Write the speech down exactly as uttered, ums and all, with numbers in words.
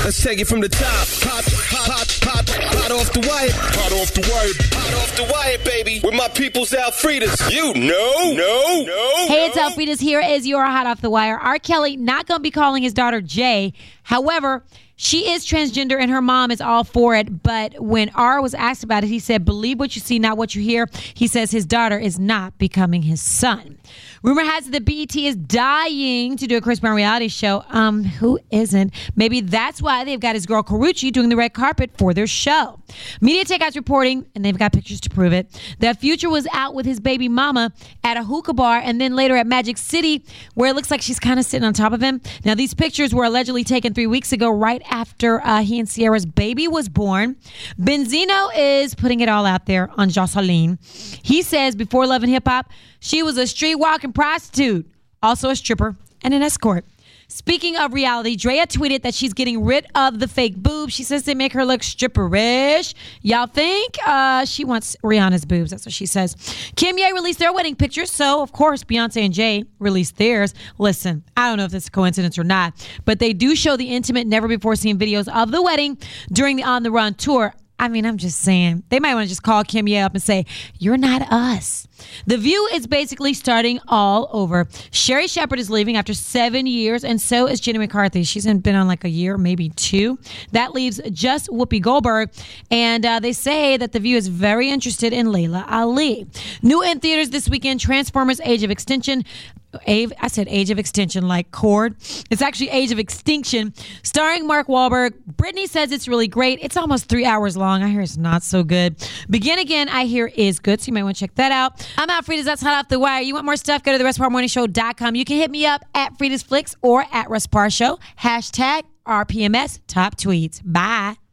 Let's take it from the top. Pop, pop, pop, pop, hot off the wire. Hot off the wire. Hot off the wire, baby. With my people's Alfredas. You know, no, no. Hey, it's Alfredas. Here is your Hot Off the Wire. R. Kelly not going to be calling his daughter Jay. However, she is transgender and her mom is all for it. But when R was asked about it, he said, believe what you see, not what you hear. He says his daughter is not becoming his son. Rumor has it that B E T is dying to do a Chris Brown reality show. Um, who isn't? Maybe that's why they've got his girl Karrueche doing the red carpet for their show. Media Takeout's reporting, and they've got pictures to prove it, that Future was out with his baby mama at a hookah bar and then later at Magic City, where it looks like she's kind of sitting on top of him. Now, these pictures were allegedly taken three weeks ago, right after uh, he and Sierra's baby was born. Benzino is putting it all out there on Jocelyn. He says before Love and Hip Hop, she was a street-walking prostitute, also a stripper and an escort. Speaking of reality, Drea tweeted that she's getting rid of the fake boobs. She says they make her look stripperish. Y'all think? Uh, she wants Rihanna's boobs. That's what she says. Kim Ye released their wedding pictures, so of course Beyonce and Jay released theirs. Listen, I don't know if this is a coincidence or not, but they do show the intimate, never-before-seen videos of the wedding during the On the Run tour. I mean, I'm just saying. They might want to just call Kim Ye up and say, you're not us. The View is basically starting all over. Sherri Shepherd is leaving after seven years, and so is Jenny McCarthy. She's been on like a year, maybe two. That leaves just Whoopi Goldberg, and uh, they say that The View is very interested in Layla Ali. New in theaters this weekend, Transformers Age of Extinction. I said Age of Extinction like chord. It's actually Age of Extinction, starring Mark Wahlberg. Brittany says it's really great. It's almost three hours long. I hear it's not so good. Begin Again, I hear is good, so you might want to check that out. I'm Alfredas. That's Hot Off the Wire. You want more stuff? Go to the Russ Parr Morning Show dot com. You can hit me up at Fridas Flicks or at Russ Parr Show. Hashtag R P M S Top Tweets. Bye.